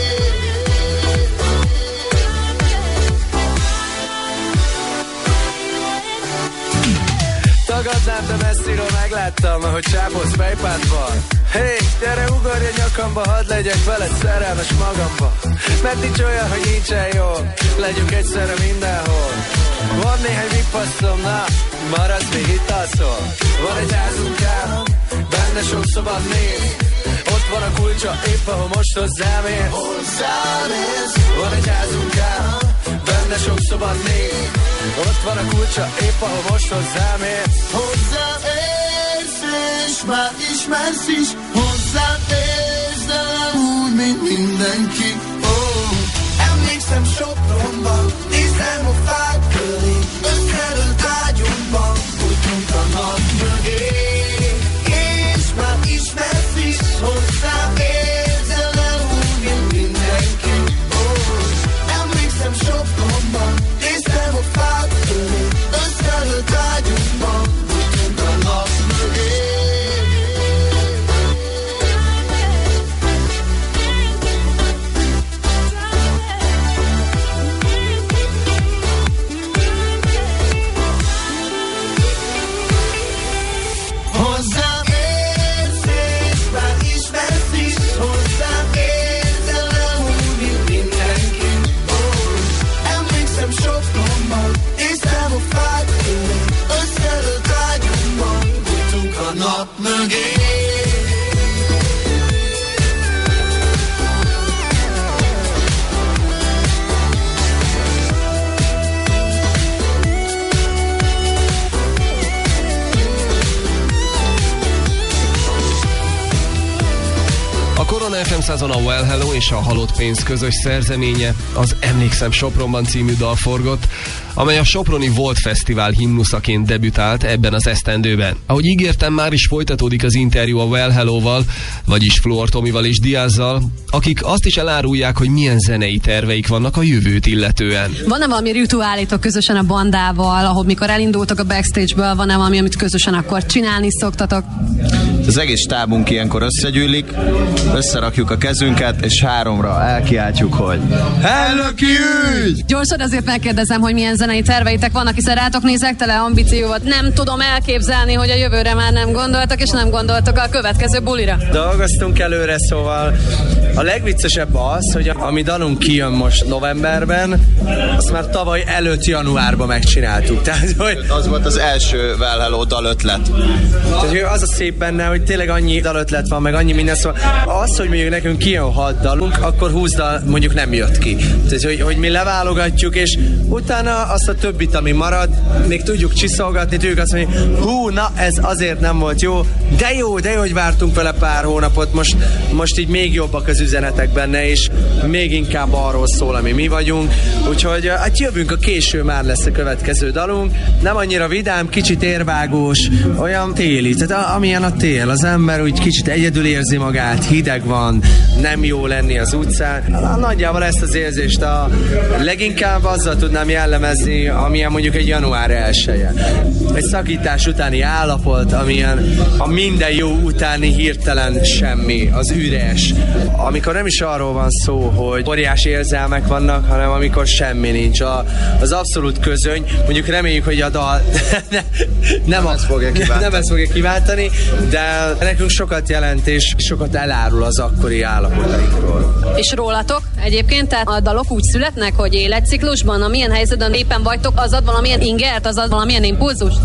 Tagadnám, de messziről megláttam, ahogy csápolsz fejpádban. Hé, hey, gyere ugorj a nyakamba, hadd legyek veled szerelmes magamba. Mert nincs olyan, hogy nincsen jól, legyünk egyszerre mindenhol. Van néhány vipasszom, na, maradsz még itt alszol. Van egy házunk ám, benne sok szabad néz. Ott van a kulcsa, épp ahol most hozzám érsz. Hozzám érsz. Van egy házunk ám, benne sok szabad néz. Ott van a kulcsa, épp ahol most hozzám érsz. Hozzám érsz, és már ismersz is. Hozzám érsz, de nem úgy, mint mindenki. Oh. Emlékszem Sopronban, nézem a fák köré. Összedőlt ágyunkban, bújtunk a nap mögé. És már ismersz is. Hozzám érsz, de nem úgy, mint mindenki. Oh. Emlékszem Sopronban, nézem a fák köré. Összedőlt ágyunkban, bújtunk a nap mögé. ef em százon a Well Hello és a Halott pénz közös szerzeménye, az Emlékszem Sopronban című dal forgott, amely a Soproni Volt Fesztivál himnuszaként debütált ebben az esztendőben. Ahogy ígértem, már is folytatódik az interjú a Well Hello-val, vagyis Fluor Tomival és Diazzal, akik azt is elárulják, hogy milyen zenei terveik vannak a jövőt illetően. Van-e valami rituálétok közösen a bandával, ahogy mikor elindultak a backstage-ből, van-e valami, amit közösen akkor csinálni szoktatok? Az egész stábunk ilyenkor összegyűlik, összerakjuk a kezünket, és háromra elkiáltjuk, hogy elnöki ügy! Gyorsan azért megkérdezem, hogy milyen zenei terveitek vannak, hiszen rátok nézek tele ambícióval. Nem tudom elképzelni, hogy a jövőre már nem gondoltak, és nem gondoltok a következő bulira. Dolgoztunk előre, szóval a legviccesebb az, hogy a, ami dalunk kijön most novemberben, azt már tavaly előtt januárban megcsináltuk. Tehát, hogy... Az volt az első Well Hello dal ötlet. Tehát, az a szép benne, hogy tényleg annyi dalötlet van, meg annyi minden, szóval az, hogy mondjuk nekünk kijön hat dalunk, akkor húsz dal mondjuk nem jött ki. Tehát, hogy, hogy mi leválogatjuk, és utána azt a többit, ami marad, még tudjuk csiszolgatni, tudjuk azt mondani, hú, na ez azért nem volt jó, de jó, de jó, hogy vártunk vele pár hónapot, most, most így még jobbak az üzenetek benne, és még inkább arról szól, ami mi vagyunk, úgyhogy hát jövünk, a késő már lesz a következő dalunk, nem annyira vidám, kicsit érvágós, olyan téli, tehát amilyen a tél, az ember úgy kicsit egyedül érzi magát, hideg van, nem jó lenni az utcán, nagyjából ezt az érzést a leginkább azzal tudnám jellemezni, amilyen mondjuk egy január elseje. Egy szakítás utáni állapot, amilyen a minden jó utáni hirtelen semmi, az üres. Amikor nem is arról van szó, hogy óriási érzelmek vannak, hanem amikor semmi nincs. A, az abszolút közöny, mondjuk reméljük, hogy a dal ne, nem, nem, ezt fogja nem ezt fogja kiváltani, de nekünk sokat jelent és sokat elárul az akkori állapotainkról. És rólatok egyébként, tehát a dalok úgy születnek, hogy életciklusban, a milyen helyzetben éppen vagytok, az ad valamilyen ingert, az ad valamilyen impulzust?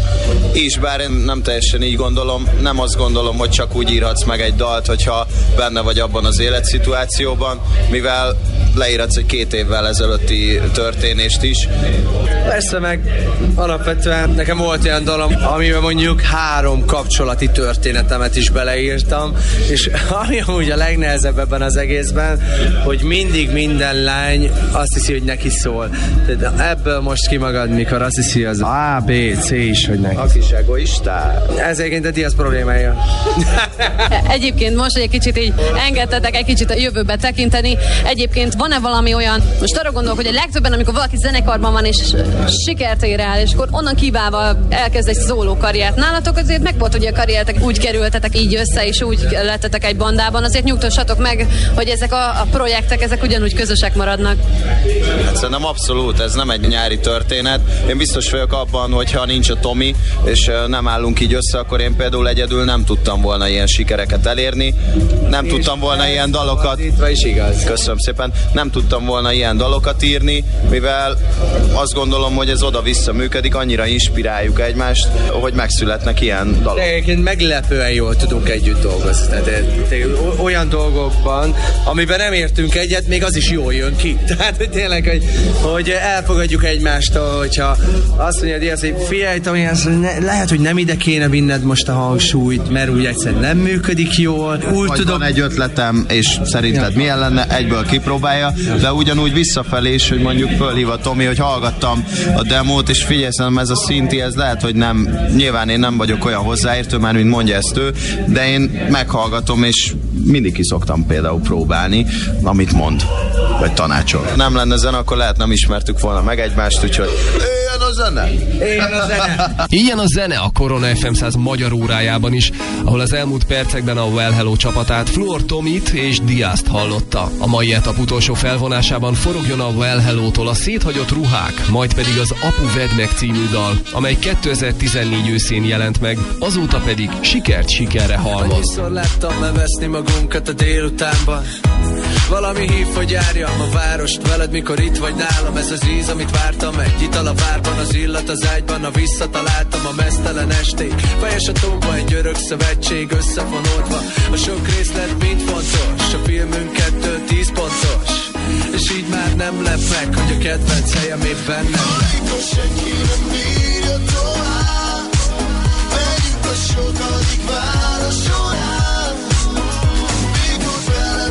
És bár én nem teljesen így gondolom, nem azt gondolom, hogy csak úgy írhatsz meg egy dalt, hogyha benne vagy abban az életszituációban, mivel leírhatsz egy két évvel ezelőtti történést is. Persze, meg alapvetően nekem volt olyan dalom, amiben mondjuk három kapcsolati történetemet is beleírtam, és ami amúgy a legnehezebb ebben az egészben, hogy mindig minden lány azt hiszi, hogy neki szól. Tehát ebből most kimagad, mikor azt hiszi az A, B, C is, hogy neki. A kis egoistá. Ez egyébként a Diaz problémája. Egyébként most egy kicsit így engedtetek egy kicsit a jövőbe tekinteni. Egyébként van-e valami olyan, most arra gondolok, hogy a legtöbben, amikor valaki zenekarban van és sikert ér el, és akkor onnan kiválva elkezd egy szóló karriert. Nálatok azért meg volt, hogy a karrieretek úgy kerültetek így össze, és úgy lettetek egy bandában. Azért nyugtassatok meg, hogy ezek a, a projektek, ezek ugyanúgy közösek maradnak. Hát szerintem abszolút, ez nem egy nyári történet. Én biztos vagyok abban, hogy ha nincs a Tomi, és nem állunk így össze, akkor én például egyedül nem tudtam volna ilyen sikereket elérni. Nem és tudtam volna ilyen dalokat. Is igaz. Köszönöm szépen. Nem tudtam volna ilyen dalokat írni, mivel azt gondolom, hogy ez oda-vissza működik, annyira inspiráljuk egymást, hogy megszületnek ilyen dalok. Egyébként meglepően jól tudunk együtt dolgozni. Tehát, olyan dolgokban, amiben nem értünk egyet, még az is jól jön ki. Tehát hogy tényleg, hogy, hogy elfogadjuk egymást, hogyha azt mondja, hogy, az, hogy figyelj, Tomi, ne, lehet, hogy nem ide kéne vinned most a hangsúlyt, mert úgy egyszerűen nem működik jól. Úgy vagy tudom... van egy ötletem, és szerinted ja. milyen lenne, egyből kipróbálja, de ugyanúgy visszafelé is, hogy mondjuk fölhív a Tomi, hogy hallgattam a demót, és figyelj, szerintem ez a szinti, ez lehet, hogy nem, nyilván én nem vagyok olyan hozzáértő, már mint mondja ezt ő, de én meghallgatom, és mindig ki szoktam például próbálni, amit mond, vagy tanácsol. Nem lenne zene, akkor lehet nem ismertük volna meg egymást, úgyhogy ilyen a zene! Ilyen a zene! Ilyen a zene a Korona ef em száz magyar órájában is, ahol az elmúlt percekben a Well Hello csapatát, Fluor Tomit és Diazt hallotta. A mai etap utolsó felvonásában forogjon a Well Hello-tól a Széthagyott ruhák, majd pedig az Apu Vedd meg című dal, amely kétezer-tizennégy őszén jelent meg, azóta pedig sikert sikerre halmoz. Annyiszor láttam leveszni magunkat a délutánban, valami hív, hogy járjam a várost veled, mikor itt vagy nálam. Ez az íz, amit vártam, egy ital a várban, az illat az ágyban, a visszataláltam a meztelen esték. Fejes a tóba, egy örök szövetség összefonódva, a sok részlet mind fontos, a filmünk kettő tíz pontos, és így már nem lep meg, hogy a kedvenc helyem éppen nem lep. Amikor senki nem bírja tovább, megyünk a sokadik városon át, mikor vele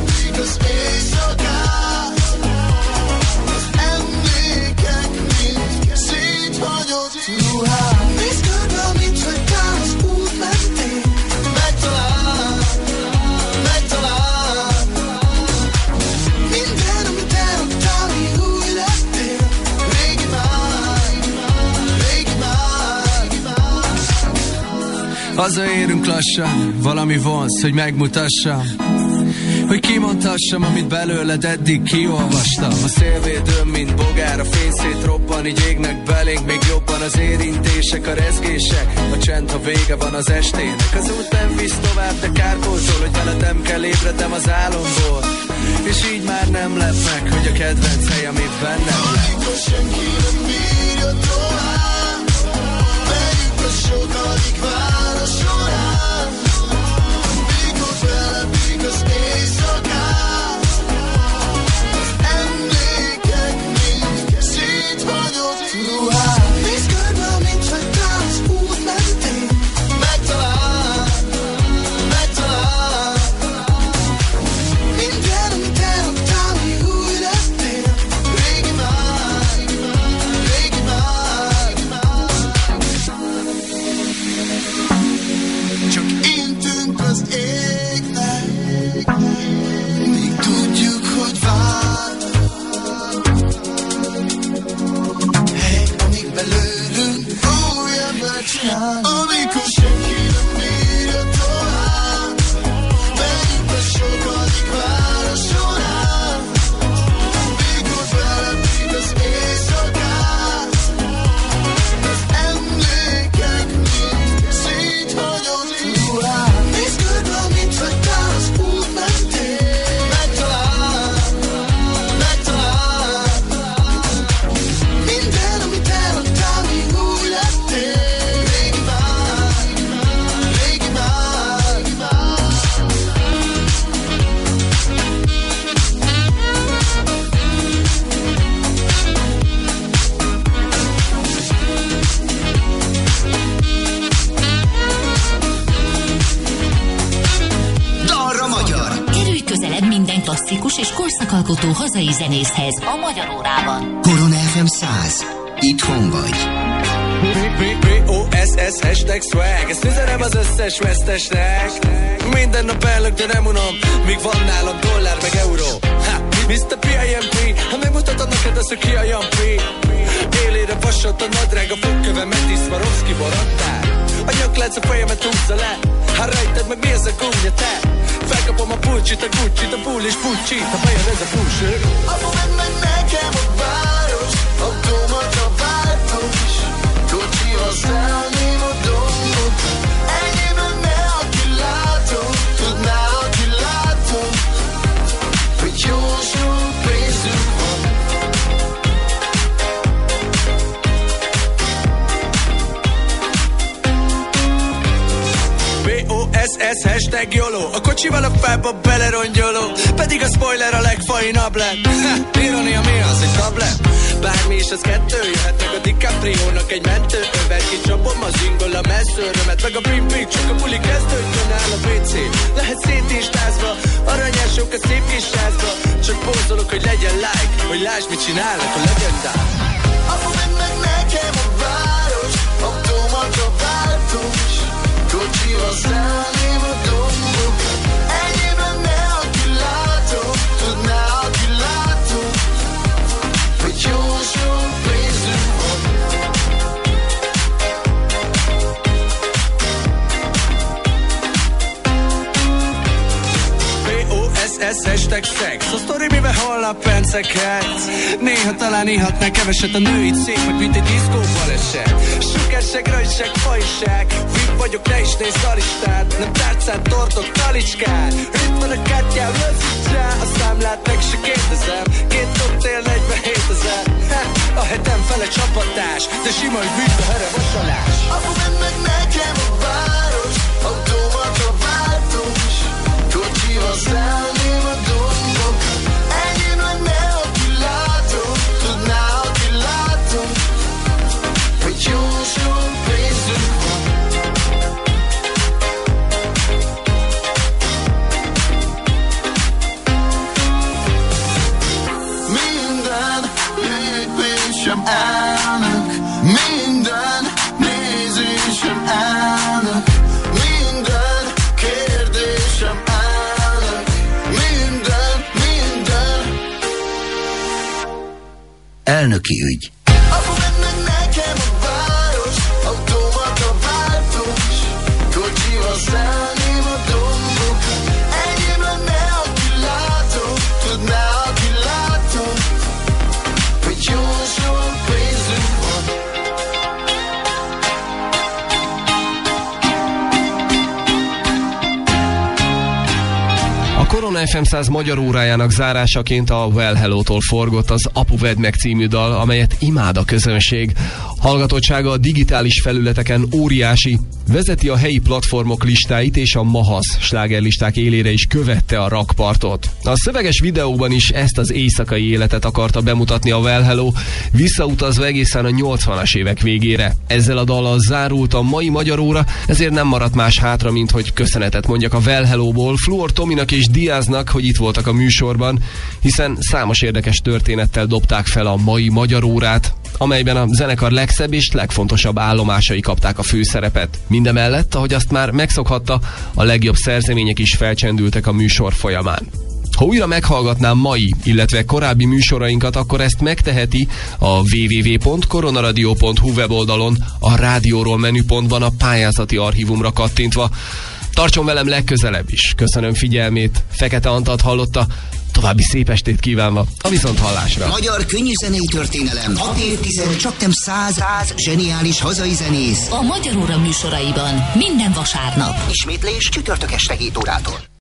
Hazaérünk lassan, valami vonz, hogy megmutassam, hogy kimondhassam, amit belőled eddig kiolvastam. A szélvédőm, mint bogár, a fény szétrobban, így égnek belénk még jobban az érintések, a rezgések. A csend, ha vége van az estének, az út nem visz tovább, de kárpótol, hogy veled nem kell ébredem az álomból. És így már nem lep meg, hogy a kedvenc helyem itt bennem lett. Amikor senki nem bírja tovább, megyünk a sokadik város során. Mikor belepik az éjszakát, az emlékek mind széthagyott ruhák. Nézd körbe, mint vagy tánc út mentén, megtalál, megtalál. Minden, amit eladtál, mi új lettél. Régi már, régi már. Csak intünk az égnek, míg tudjuk, hogy vár. Hey, amíg belőlünk új ember csinál. Amikor senki nem bírja tovább, megyünk a sokadik város során. Mikor belepik az éjszakát, az emlékek mind széthagyott ruhák. Nézd körbe, mint vagy tánc út mentén, megtalál, megtalál. Minden, amit eladtál, míg új lettél. Régi már, régi már. Dalra magyar. Kerülj közelebb minden klasszikus és korszakalkotó hazai zenészhez a Magyar Órában. Korona ef em száz. Itthon vagy. B O S S hashtag swag. Ezt üzenem az összes vesztesnek. Minden nap ellök, de nem unom, míg van nálam dollár meg euró. Ha, miszter P I M P, ha megmutatom neked azt, hogy ki a Jampi. Élére vasott a nadrág, a fogköve Meti Swarovski borottál. A nyaklánc a fejemet húzza le, ha rejted meg mi ez a gúnya te. Felkapom a pulcsit, a Gucci-t, a pool és Pucci, ha bejön ez a fúső. Apu, menj meg nekem a város, automata váltós. Kocsival szállném a dombot, ennyi menne, aki látom. Tudná, aki látom, hogy jó sok pénzünk van. B O S S hashtag YOLO. A kocsival a fába belerongyoló, pedig a spoiler a legfajnabb lett. Ha, ironia mi az, egy tablet? Bármi is az kettő, jöhetnek a DiCaprio-nak egy mentő övet. Kicsapom az ingol a messzőrömet, meg a Brim Big, csak a buli kezdődjön áll a vé cé. Lehet szétistázva, aranyások a szép kis sázba. Csak pózolok, hogy legyen like, hogy lásd, mit csinálnak a legendák. Apu, menj meg nekem a város, automata váltós. Kocsival szállném a dombot, ennyi menne, aki látom. Tudná, aki látom, hogy jó sok pénzünk van. B O S S hashtag szex. A sztori, mivel holnap pencekhetsz. Néha talán ihatnál keveset, a nőid szép, meg mint egy diszkó baleset. Sugárság, rajság, fajság, vip vagyok, ne is nézd a listát. Nem tárcát, tortok, talicskát. Itt van a kártyám, löszítsál. A számlát meg se kérdezem. Két koktél, negyvenhét ezer. A hetem fele csapatás, de sima, hogy mint a here vasalás. Apu, menj meg nekem a város, automata váltós. Kocsival szállném a dombok, ennyi menne, aki látom. Tudná, aki látom, hogy jó sok pénzünk van. Minden lépésem elnök, minden nézésem elnök, minden kérdésem elnök, minden, minden. Elnöki ügy. Apu, menj meg nekem a város, automata váltós. A Korona ef em száz magyar órájának zárásaként a Well Hello-tól forgott az Apu Vedd meg című dal, amelyet imád a közönség. Hallgatottsága a digitális felületeken óriási, vezeti a helyi platformok listáit, és a Mahasz slágerlisták élére is követte a rakpartot. A szöveges videóban is ezt az éjszakai életet akarta bemutatni a Well Hello, visszautazva egészen a nyolcvanas évek végére. Ezzel a dallal zárult a mai magyar óra, ezért nem maradt más hátra, mint hogy köszönetet mondjak a Well Hello-ból Fluor Tominak és Diaznak, hogy itt voltak a műsorban, hiszen számos érdekes történettel dobták fel a mai magyar órát, amelyben a zenekar legszebb és legfontosabb állomásai kapták a főszerepet. Mindemellett, ahogy azt már megszokhatta, a legjobb szerzemények is felcsendültek a műsor folyamán. Ha újra meghallgatnám mai, illetve korábbi műsorainkat, akkor ezt megteheti a double-u double-u double-u pont koronaradio pont hu weboldalon, a rádióról menüpontban a pályázati archívumra kattintva. Tartson velem legközelebb is. Köszönöm figyelmét. Fekete Antalt hallotta. További szép estét kívánva a viszonthallásra. Magyar könnyűzenei történelem. hat évtized, csak nem száz, száz zseniális hazai zenész. A Magyar Óra műsoraiban minden vasárnap. Ismétlés csütörtök este hét órától.